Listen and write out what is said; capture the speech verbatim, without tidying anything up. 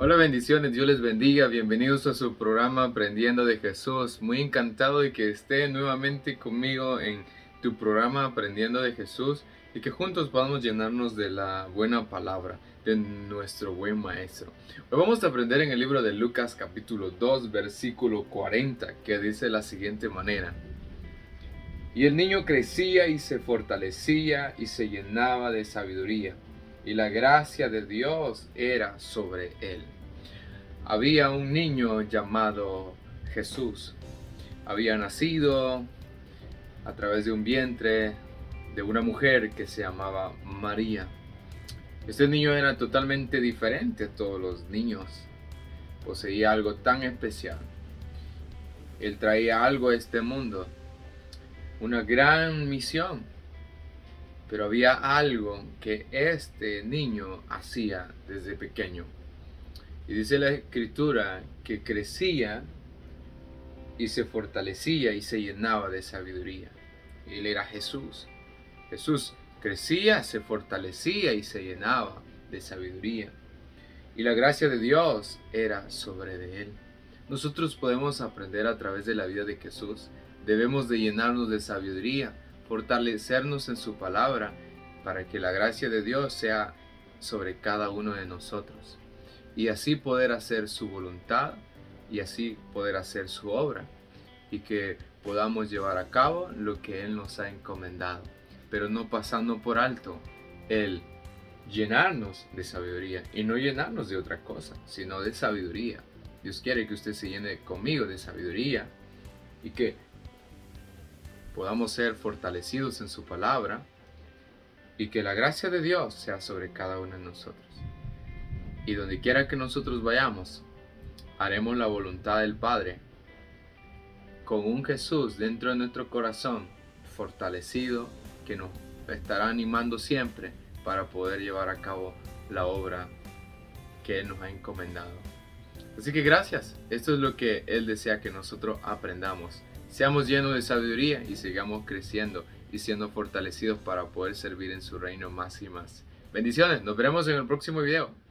Hola, bendiciones, Dios les bendiga, bienvenidos a su programa Aprendiendo de Jesús. Muy encantado de que esté nuevamente conmigo en tu programa Aprendiendo de Jesús y que juntos podamos llenarnos de la buena palabra de nuestro buen maestro. Hoy vamos a aprender en el libro de Lucas capítulo dos versículo cuarenta, que dice de la siguiente manera: y el niño crecía y se fortalecía y se llenaba de sabiduría, y la gracia de Dios era sobre él. Había un niño llamado Jesús. Había nacido a través de un vientre de una mujer que se llamaba María. Este niño era totalmente diferente a todos los niños. Poseía algo tan especial. Él traía algo a este mundo, una gran misión. Pero había algo que este niño hacía desde pequeño. Y dice la escritura que crecía y se fortalecía y se llenaba de sabiduría. Él era Jesús. Jesús crecía, se fortalecía y se llenaba de sabiduría. Y la gracia de Dios era sobre de él. Nosotros podemos aprender a través de la vida de Jesús. Debemos de llenarnos de sabiduría, fortalecernos en su palabra, para que la gracia de Dios sea sobre cada uno de nosotros. Y así poder hacer su voluntad y así poder hacer su obra. Y que podamos llevar a cabo lo que Él nos ha encomendado. Pero no pasando por alto el llenarnos de sabiduría. Y no llenarnos de otra cosa, sino de sabiduría. Dios quiere que usted se llene conmigo de sabiduría. Y que podamos ser fortalecidos en su palabra. Y que la gracia de Dios sea sobre cada uno de nosotros. Y donde quiera que nosotros vayamos, haremos la voluntad del Padre, con un Jesús dentro de nuestro corazón, fortalecido, que nos estará animando siempre para poder llevar a cabo la obra que Él nos ha encomendado. Así que gracias, esto es lo que Él desea que nosotros aprendamos. Seamos llenos de sabiduría y sigamos creciendo y siendo fortalecidos para poder servir en su reino más y más. Bendiciones, nos veremos en el próximo video.